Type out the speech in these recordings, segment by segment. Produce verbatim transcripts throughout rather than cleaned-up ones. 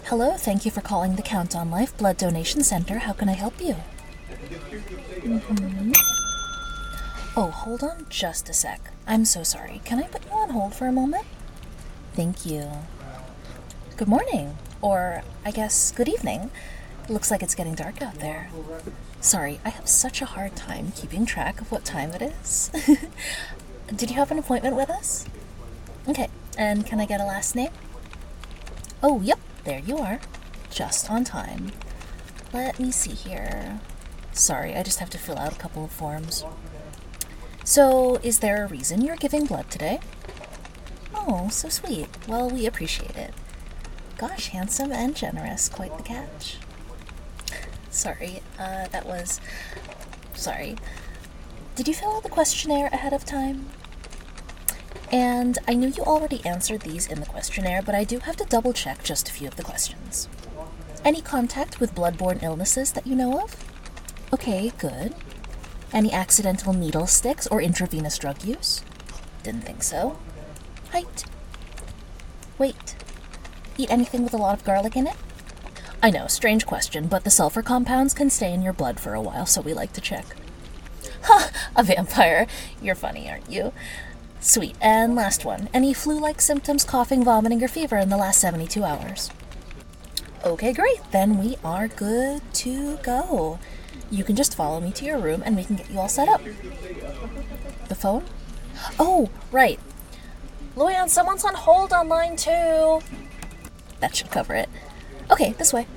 Hello, thank you for calling the Count on Life Blood Donation Center. How can I help you? Mm-hmm. Oh, hold on just a sec. I'm so sorry. Can I put you on hold for a moment? Thank you. Good morning. Or, I guess, good evening. Looks like it's getting dark out there. Sorry, I have such a hard time keeping track of what time it is. Did you have an appointment with us? Okay, and can I get a last name? Oh, yep, there you are. Just on time. Let me see here. Sorry, I just have to fill out a couple of forms. So, is there a reason you're giving blood today? Oh, so sweet. Well, we appreciate it. Gosh, handsome and generous. Quite the catch. Sorry, uh, that was... Sorry. Did you fill out the questionnaire ahead of time? And I knew you already answered these in the questionnaire, but I do have to double check just a few of the questions. Any contact with blood-borne illnesses that you know of? Okay, good. Any accidental needle sticks or intravenous drug use? Didn't think so. Height? Weight? Eat anything with a lot of garlic in it? I know, strange question, but the sulfur compounds can stay in your blood for a while, so we like to check. Ha! A vampire. You're funny, aren't you? Sweet. And last one. Any flu-like symptoms, coughing, vomiting, or fever in the last seventy-two hours? Okay, great. Then we are good to go. You can just follow me to your room and we can get you all set up. The phone? Oh, right. Luann, someone's on hold on line two. That should cover it. Okay, this way.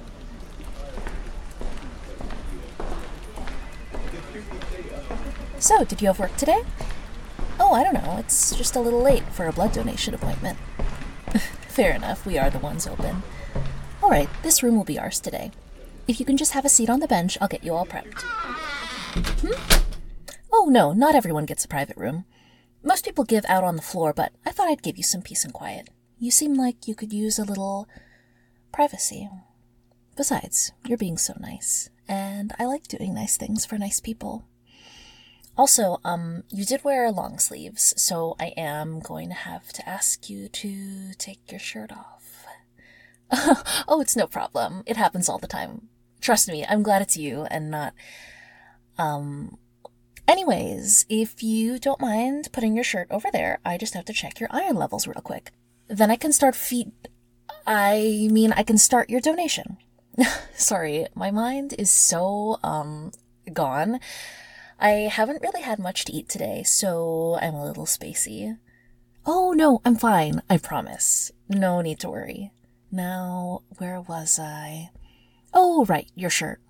So, did you have work today? Oh, I don't know. It's just a little late for a blood donation appointment. Fair enough. We are the ones open. All right, this room will be ours today. If you can just have a seat on the bench, I'll get you all prepped. Hmm? Oh, no, not everyone gets a private room. Most people give out on the floor, but I thought I'd give you some peace and quiet. You seem like you could use a little privacy. Besides, you're being so nice, and I like doing nice things for nice people. Also, um, you did wear long sleeves, so I am going to have to ask you to take your shirt off. Oh, it's no problem. It happens all the time. Trust me, I'm glad it's you and not, um... Anyways, if you don't mind putting your shirt over there, I just have to check your iron levels real quick. Then I can start feed... I mean, I can start your donation. Sorry, my mind is so, um, gone. I haven't really had much to eat today, so I'm a little spacey. Oh, no, I'm fine, I promise. No need to worry. Now, where was I? Oh, right, your shirt.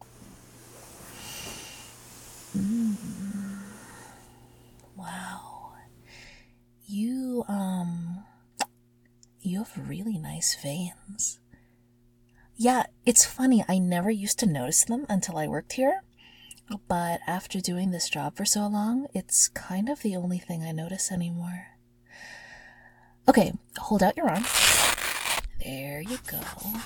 Mm. Wow. You, um, you have really nice veins. Yeah, it's funny, I never used to notice them until I worked here. But after doing this job for so long, it's kind of the only thing I notice anymore. Okay, hold out your arm. There you go.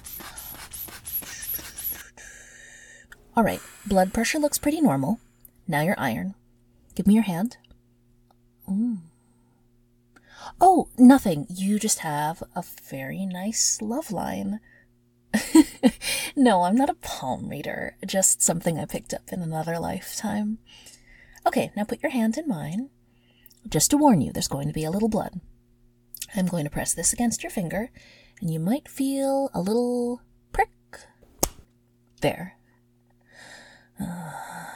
Alright, blood pressure looks pretty normal. Now your iron. Give me your hand. Ooh. Oh, nothing. You just have a very nice love line. No, I'm not a palm reader, just something I picked up in another lifetime. Okay, now put your hand in mine. Just to warn you, there's going to be a little blood. I'm going to press this against your finger, and you might feel a little prick. There. Uh,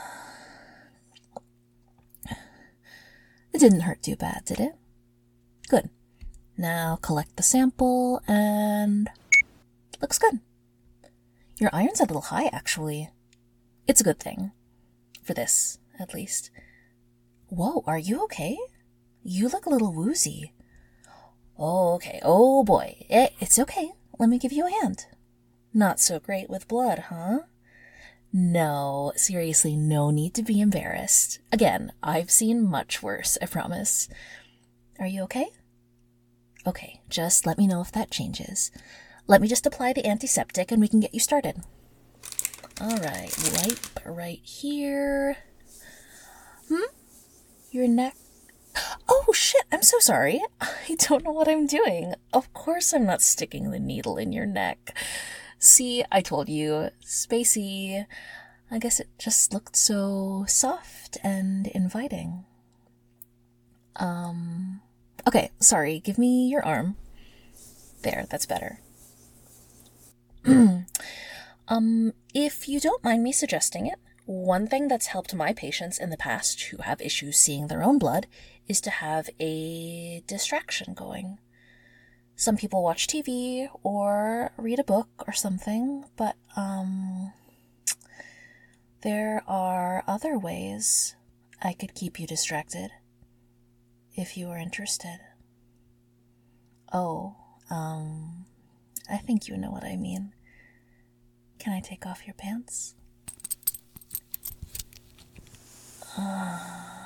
it didn't hurt too bad, did it? Good. Now collect the sample, and... looks good. Your iron's a little high, actually. It's a good thing. For this, at least. Whoa, are you okay? You look a little woozy. Oh, okay. Oh, boy. It, it's okay. Let me give you a hand. Not so great with blood, huh? No, seriously, no need to be embarrassed. Again, I've seen much worse, I promise. Are you okay? Okay, just let me know if that changes. Let me just apply the antiseptic and we can get you started. All right, wipe right here. Hmm? Your neck? Oh, shit, I'm so sorry. I don't know what I'm doing. Of course I'm not sticking the needle in your neck. See, I told you. Spacey. I guess it just looked so soft and inviting. Um, okay, sorry, give me your arm. There, that's better. um, if you don't mind me suggesting it, one thing that's helped my patients in the past who have issues seeing their own blood is to have a distraction going. Some people watch T V or read a book or something, but, um, there are other ways I could keep you distracted if you were interested. Oh, um, I think you know what I mean. Can I take off your pants? Uh,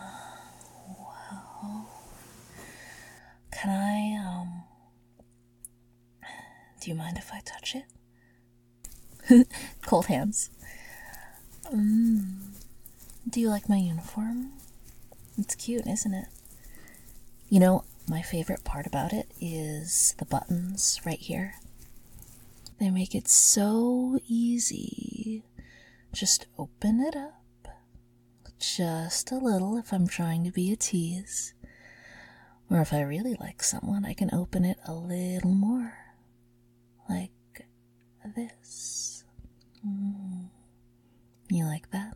well, can I, um, do you mind if I touch it? Cold hands. Um, do you like my uniform? It's cute, isn't it? You know, my favorite part about it is the buttons right here. They make it so easy. Just open it up. Just a little if I'm trying to be a tease. Or if I really like someone, I can open it a little more. Like this. Mm. You like that?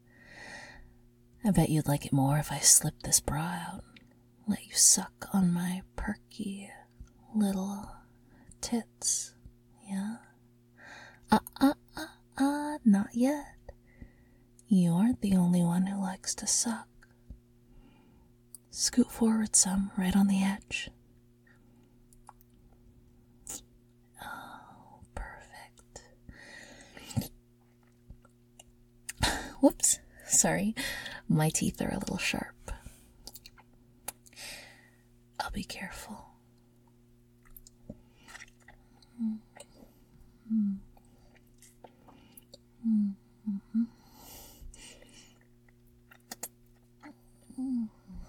I bet you'd like it more if I slipped this bra out. Let you suck on my perky little tits. Yeah? Uh, uh, uh, uh, not yet. You aren't the only one who likes to suck. Scoot forward some, right on the edge. Oh, perfect. Whoops, sorry. My teeth are a little sharp. I'll be careful. Mm-hmm. Mm-hmm. Mm-hmm.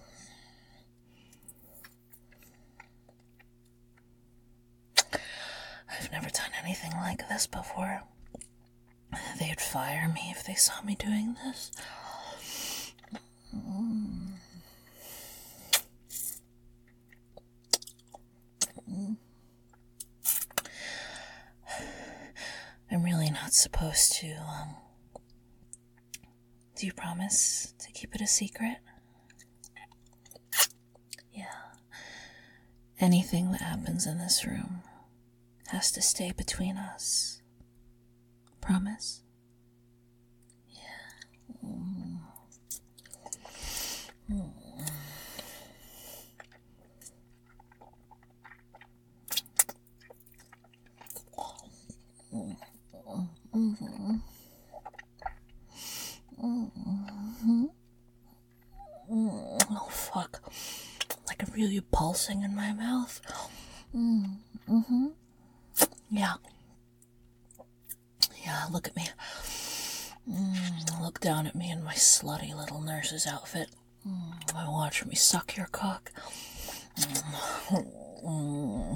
I've never done anything like this before. They'd fire me if they saw me doing this. Mm. Mm. I'm really not supposed to, um... Do you promise to keep it a secret? Yeah. Anything that happens in this room has to stay between us. Promise? Yeah. Mm. Mm. Mm. Mm-hmm. Mm-hmm. Oh, fuck. Like I'm really pulsing in my mouth. Mm-hmm. Yeah. Yeah, look at me. Mm, look down at me in my slutty little nurse's outfit. Mm, watch me suck your cock. Mm.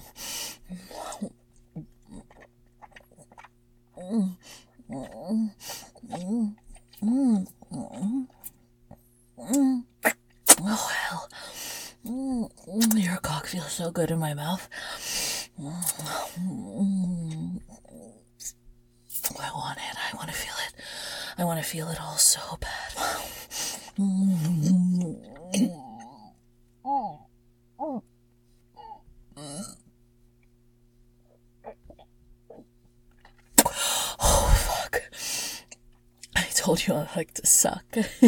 Mm. Mm. Mm. Mm. Mm. Mm. Oh, hell. Mm. Your cock feels so good in my mouth. Mm. I want it. I want to feel it. I want to feel it all so bad. Mm. Oh, fuck. I told you I like to suck.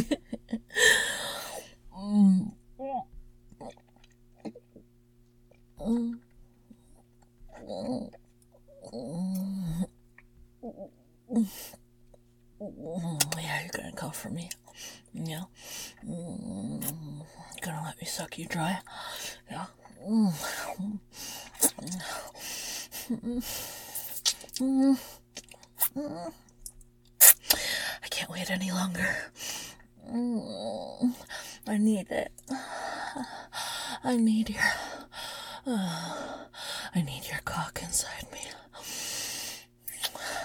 mm. Mm. Mm. Yeah, you're gonna come for me. Yeah. Mm. You're gonna let me suck you dry. Yeah. Mm. Mm. Mm. Mm. I can't wait any longer. Mm. I need it. I need your... Uh, I need your cock inside me.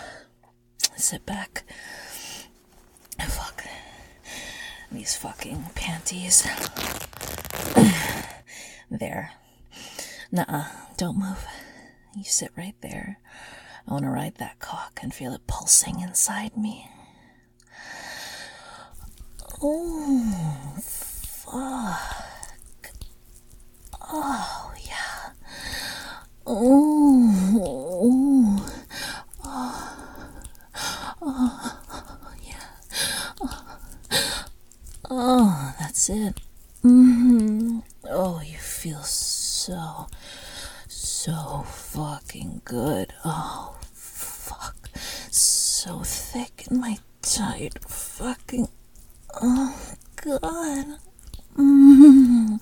sit back. Fuck. These fucking panties. There. Nuh-uh, don't move. You sit right there. I want to ride that cock and feel it pulsing inside me. Oh, fuck. Oh, yeah. Oh, oh, oh, oh yeah. Oh, oh, that's it. Mm-hmm. Oh, you feel so, so fucking good. Oh, fuck. So thick in my tight fucking... Oh, God. Mm.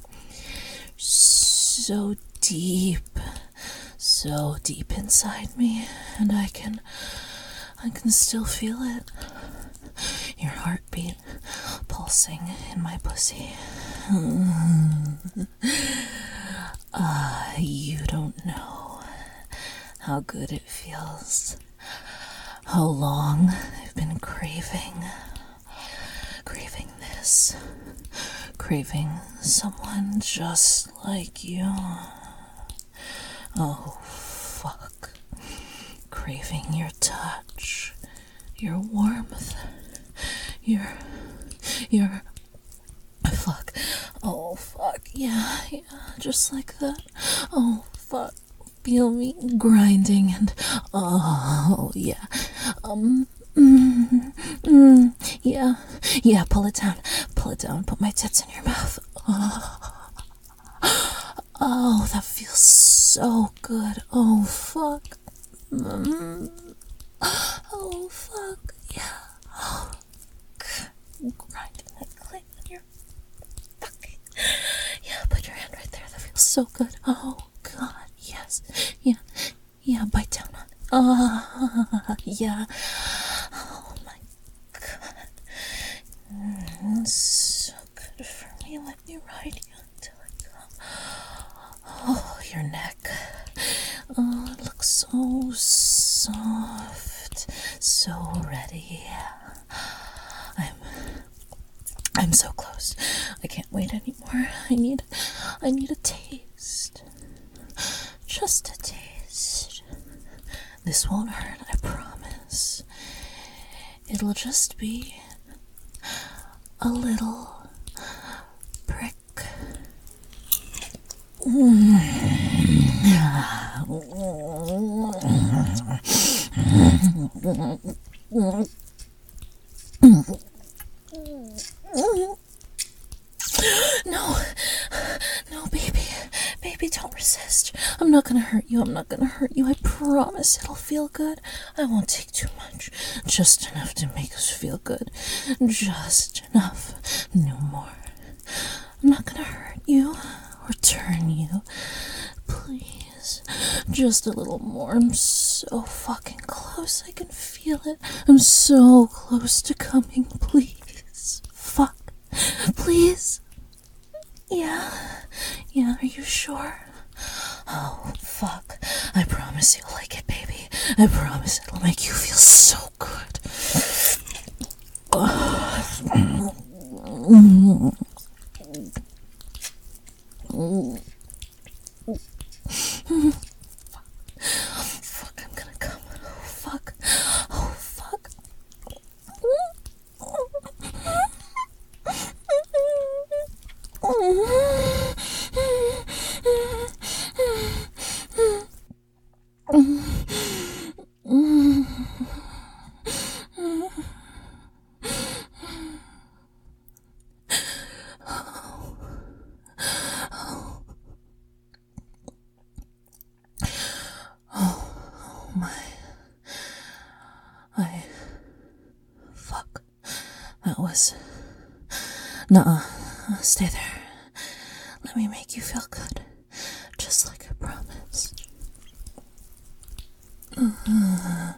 So deep. So deep inside me. And I can... I can still feel it. Your heartbeat pulsing in my pussy. Ah, uh, you don't know how good it feels. How long I've been craving, craving this, craving someone just like you. Oh, fuck. Craving your touch, your warmth, your, your, fuck. Oh, fuck. Yeah, yeah, just like that. Oh, fuck. Feel me grinding and, oh, yeah. Um, mm, mm, yeah, yeah, pull it down, pull it down, put my tits in your mouth. Oh, oh, that feels so good. Oh, fuck. Mm. Oh, fuck, yeah. Oh, grinding that clit in your fucking... Yeah, put your hand right there. That feels so good. Oh, God, yes. Yeah, yeah, bite down on it. Ah, yeah. Oh, my God. Mm, so good for me. Let me ride you until I come. Oh, your neck. Oh, it looks so soft, so ready. I'm, I'm so close. I can't wait anymore. I need, I need a taste. Just a taste. This won't hurt, I promise. It'll just be a little prick. No, no, baby, baby, don't resist. I'm not gonna hurt you, I'm not gonna hurt you, I promise it'll feel good. I won't take too much, just enough to make us feel good. Just enough, no more. I'm not gonna hurt you or turn you. Please, just a little more. I'm so fucking close, I can feel it. I'm so close to coming, please. Fuck. Please. Yeah. Yeah, are you sure? Oh, fuck. I promise you'll like it, baby. I promise it'll make you feel so good. Fuck, I'm gonna come. Oh, fuck. Oh, fuck. Oh my. I. Fuck. That was. Nuh-uh. Stay there. Let me make you feel good. Just like I promised. Uh,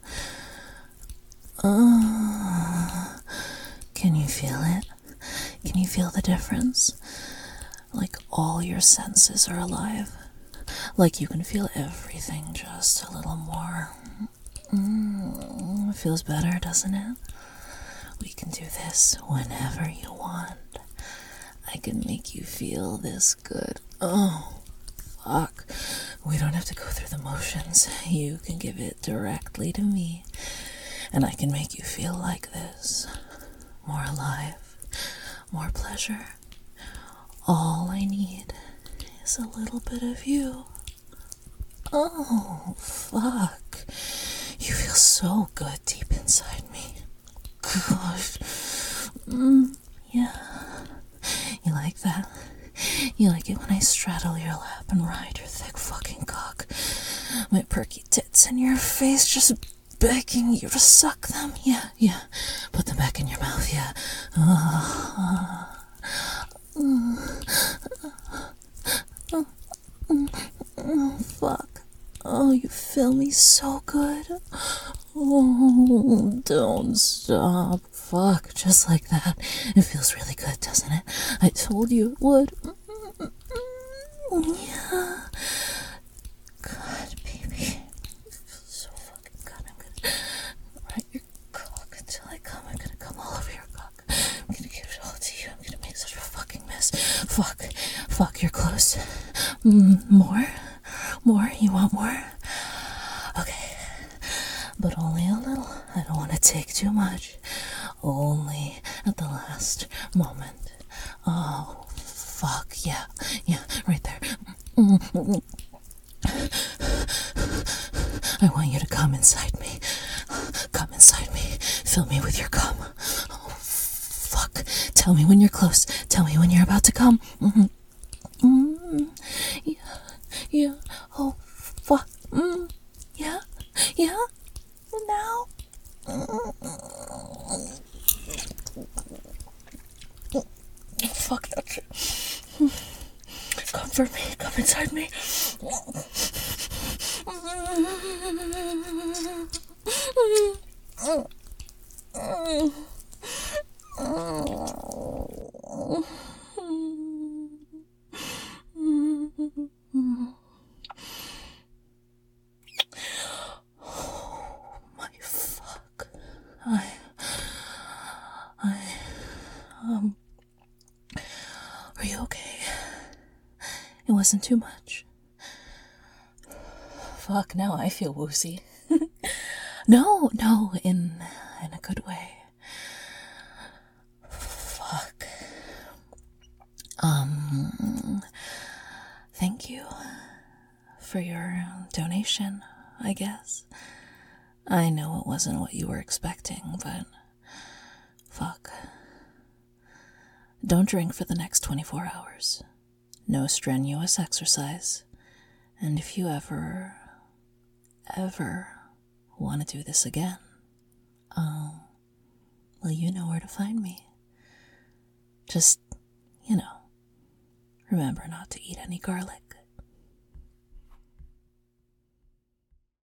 uh, can you feel it? Can you feel the difference? Like all your senses are alive. Like you can feel everything just a little more. Mm, feels better, doesn't it? We can do this whenever you want. I can make you feel this good. Oh, fuck. We don't have to go through the motions. You can give it directly to me. And I can make you feel like this. More alive. More pleasure. All I need is a little bit of you. Oh, fuck. You feel so good deep inside me. Gosh. Mm, yeah. You like that? You like it when I straddle your lap and ride your thick fucking cock? My perky tits in your face just begging you to suck them? Yeah, yeah. Put them back in your mouth, yeah. Uh, uh, uh, fuck. Oh, you feel me so good. Oh, don't stop. Fuck, just like that. It feels really good, doesn't it? I told you it would. Yeah. God, baby. It feels so fucking good. I'm gonna ride your cock until I come. I'm gonna come all over your cock. I'm gonna give it all to you. I'm gonna make such a fucking mess. Fuck. Fuck, you're close. Mm, more? More? You want more? Okay. But only a little. I don't want to take too much. Only at the last moment. Oh, fuck. Yeah. Yeah. Right there. I want you to come inside me. Come inside me. Fill me with your cum. Oh, fuck. Tell me when you're close. Tell me when you're about to come. Mm-hmm. Mm-hmm. Yeah. Yeah. Oh, fuck. Mm. Yeah. Yeah. Now. Fuck that shit. Come for me. Come inside me. I, I, um, are you okay? It wasn't too much. Fuck, now I feel woozy. no, no, in, in a good way. Fuck. Um, thank you for your donation, I guess. I know it wasn't what you were expecting, but fuck. Don't drink for the next twenty-four hours. No strenuous exercise. And if you ever, ever want to do this again, um, well, you know where to find me. Just, you know, remember not to eat any garlic.